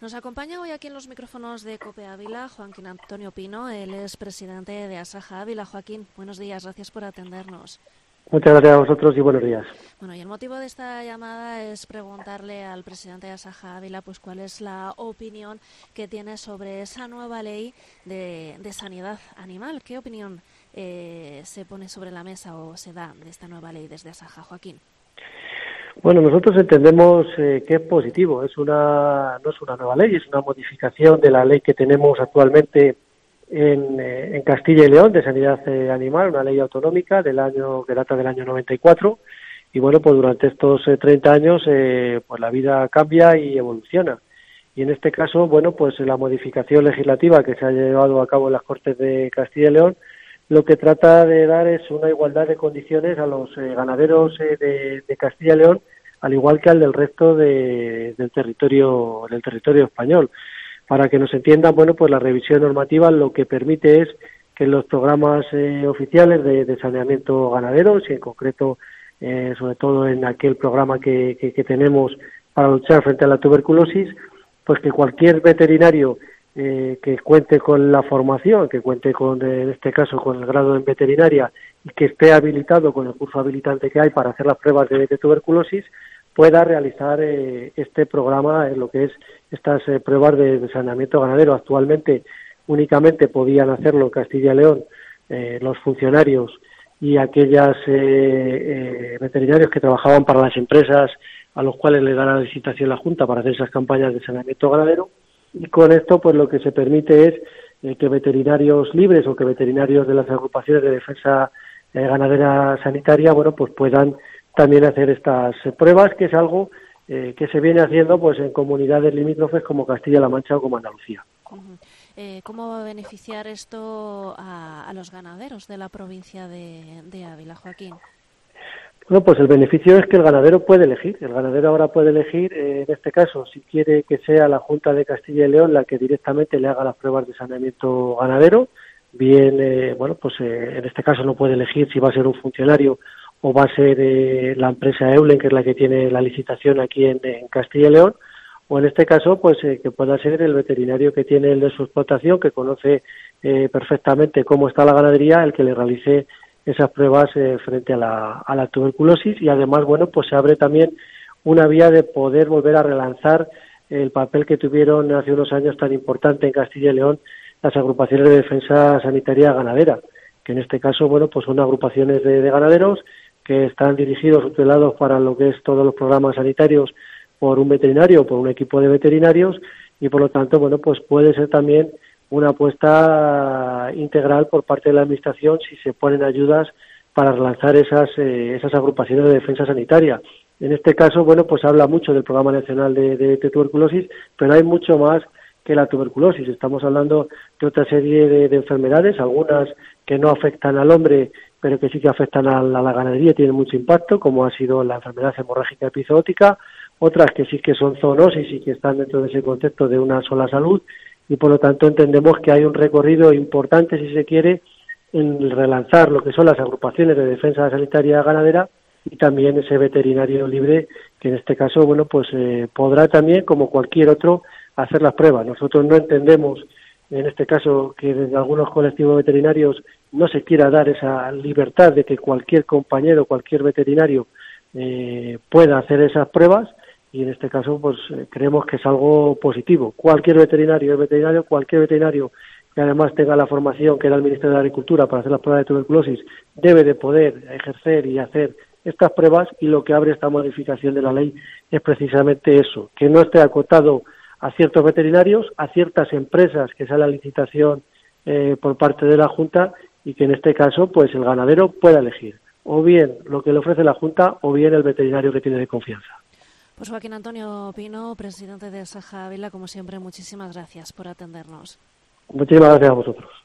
Nos acompaña hoy aquí en los micrófonos de COPE Ávila Joaquín Antonio Pino. Él es presidente de Asaja Ávila. Joaquín, buenos días, gracias por atendernos. Muchas gracias a vosotros y buenos días. Bueno, y el motivo de esta llamada es preguntarle al presidente de Asaja Ávila pues cuál es la opinión que tiene sobre esa nueva ley de sanidad animal. ¿Qué opinión se pone sobre la mesa o se da de esta nueva ley desde Asaja, Joaquín? Bueno, nosotros entendemos que es positivo. No es una nueva ley, es una modificación de la ley que tenemos actualmente en Castilla y León de sanidad animal, una ley autonómica que data del año 94. Y bueno, pues durante estos 30 años pues la vida cambia y evoluciona. Y en este caso, bueno, pues la modificación legislativa que se ha llevado a cabo en las Cortes de Castilla y León lo que trata de dar es una igualdad de condiciones a los ganaderos de Castilla y León, al igual que al del resto del territorio español. Para que nos entiendan, bueno, pues la revisión normativa lo que permite es que en los programas oficiales de saneamiento ganadero, y en concreto, sobre todo en aquel programa que tenemos para luchar frente a la tuberculosis, pues que cualquier veterinario que cuente con la formación, que cuente con, en este caso, con el grado en veterinaria y que esté habilitado con el curso habilitante que hay para hacer las pruebas de tuberculosis, pueda realizar este programa en lo que es estas pruebas de saneamiento ganadero. Actualmente únicamente podían hacerlo en Castilla y León los funcionarios y aquellas veterinarios que trabajaban para las empresas a los cuales le da la licitación la Junta para hacer esas campañas de saneamiento ganadero. Y con esto, pues lo que se permite es que veterinarios libres o que veterinarios de las agrupaciones de defensa ganadera sanitaria, bueno, pues puedan también hacer estas pruebas, que es algo que se viene haciendo pues en comunidades limítrofes como Castilla-La Mancha o como Andalucía. ¿Cómo va a beneficiar esto a los ganaderos de la provincia de Ávila, Joaquín? Bueno, pues el beneficio es que el ganadero puede elegir. El ganadero ahora puede elegir, en este caso, si quiere que sea la Junta de Castilla y León la que directamente le haga las pruebas de saneamiento ganadero. Bien, bueno, pues en este caso no puede elegir si va a ser un funcionario o va a ser la empresa Eulen, que es la que tiene la licitación aquí en Castilla y León, o en este caso, pues que pueda ser el veterinario que tiene el de su explotación, que conoce perfectamente cómo está la ganadería, el que le realice esas pruebas frente a la tuberculosis. Y además, bueno, pues se abre también una vía de poder volver a relanzar el papel que tuvieron hace unos años tan importante en Castilla y León las agrupaciones de defensa sanitaria ganadera, que en este caso, bueno, pues son agrupaciones de ganaderos que están dirigidos o tutelados para lo que es todos los programas sanitarios por un veterinario o por un equipo de veterinarios, y por lo tanto, bueno, pues puede ser también una apuesta integral por parte de la Administración si se ponen ayudas para relanzar esas agrupaciones de defensa sanitaria. En este caso, bueno, pues habla mucho del Programa Nacional de Tuberculosis, pero hay mucho más que la tuberculosis. Estamos hablando de otra serie de enfermedades, algunas que no afectan al hombre, pero que sí que afectan a la ganadería y tienen mucho impacto, como ha sido la enfermedad hemorrágica epizootica, otras que sí que son zoonosis y que están dentro de ese concepto de una sola salud, y por lo tanto entendemos que hay un recorrido importante, si se quiere, en relanzar lo que son las agrupaciones de defensa sanitaria ganadera y también ese veterinario libre, que en este caso, bueno, pues podrá también, como cualquier otro, hacer las pruebas. Nosotros no entendemos, en este caso, que desde algunos colectivos veterinarios no se quiera dar esa libertad de que cualquier compañero, cualquier veterinario pueda hacer esas pruebas, y en este caso pues creemos que es algo positivo. Cualquier veterinario es veterinario, cualquier veterinario que además tenga la formación que da el Ministerio de Agricultura para hacer las pruebas de tuberculosis debe de poder ejercer y hacer estas pruebas, y lo que abre esta modificación de la ley es precisamente eso, que no esté acotado a ciertos veterinarios, a ciertas empresas que sea la licitación por parte de la Junta, y que en este caso pues el ganadero pueda elegir o bien lo que le ofrece la Junta o bien el veterinario que tiene de confianza. Pues Joaquín Antonio Pino, presidente de Asaja Ávila, como siempre, muchísimas gracias por atendernos. Muchísimas gracias a vosotros.